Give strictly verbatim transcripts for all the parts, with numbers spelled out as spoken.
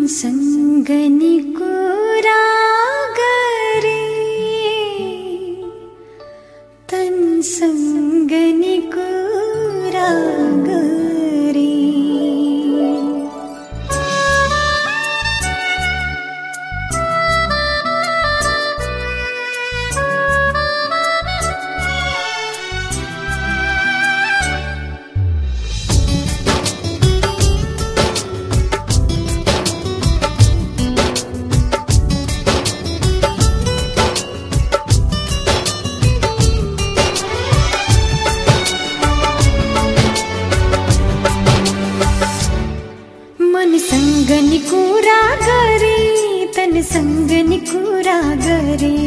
सँगनी कुरा गरे तन सँगनी कुरा गरे सँगनी कुरा गरे तन सँगनी कुरा गरे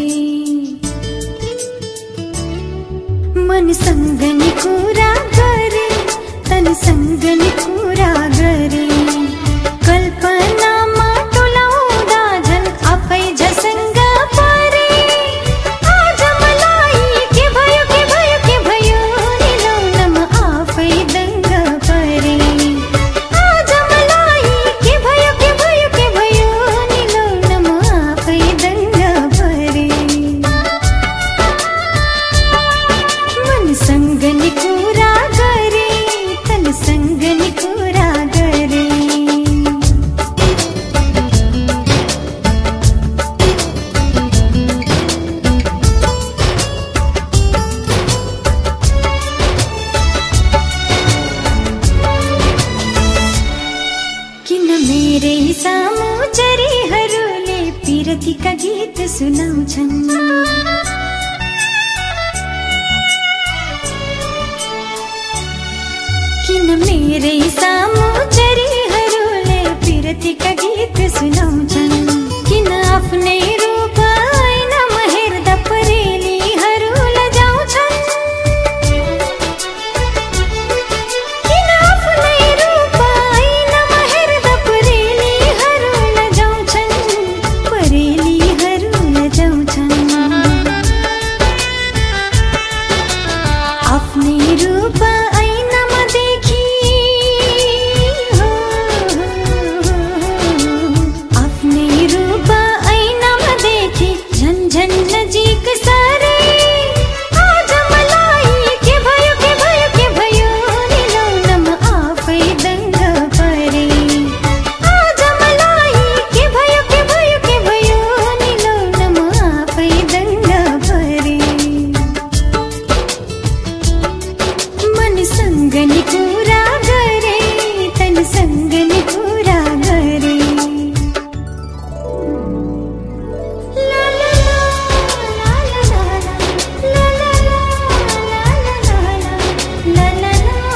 मन सँगनी कुरा गरे तन सँगनी कुरा गरे कल्पनामा टोलाउँदा झन् आफै झसङ्ग परे आज मलाई के भयो के भयो के भयो निलाउनमा आफै दङ्ग परे सँगनी कुरा गरे तन सँगनी कुरा गरे किन मेरै सामु चरीहरूले पिरतीका गीत सुनाउँछन् किन मेरै सामु चरीहरूले पिरतीका गीत सुनाउँछन् किन आफ्नै रूप ऐनामा हेर्दा परेलीहरू लजाउँछन् किन आफ्नै रूप ऐनामा हेर्दा परेलीहरू लजाउँछन् परेलीहरू लजाउँछन् आफ्नै रूप सँगनी कुरा गरे तन सँगनी कुरा गरे ला ला ला ला ला ला ला ला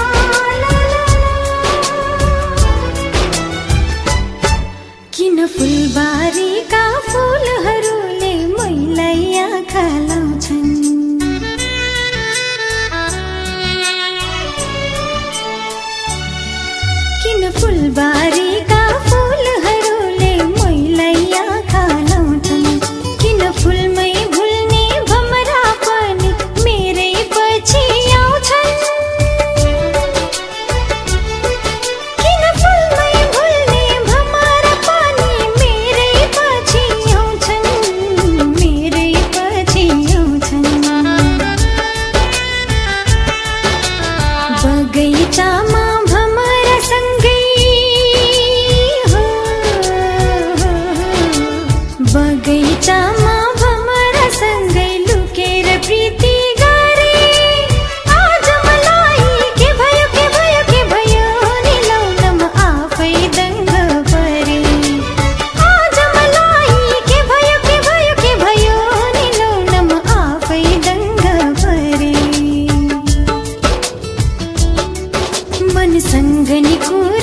किन फुलबारीका फुलहरूले मैलाई आँखा लाउँछन् किन फुलबारीका फुलहरूले मैलाई आँखा लाउँछन् किन फुलमै भुल्ने भमरा पनि मेरै पछि आउँछन् किन फुलमै भुल्ने भमरा पनि मेरै पछि आउँछन् मेरै पछि आउँछन् बगैँचामा बगैँचामा भमरा सँगै लुकेर प्रीति गरे आज मलाई के भयो के भयो के भयो निलाउनमा आफै दङ्ग परे आज मलाई के भयो के भयो के भयो निलाउनमा आफै दङ्ग परे मन सँगनी कुरा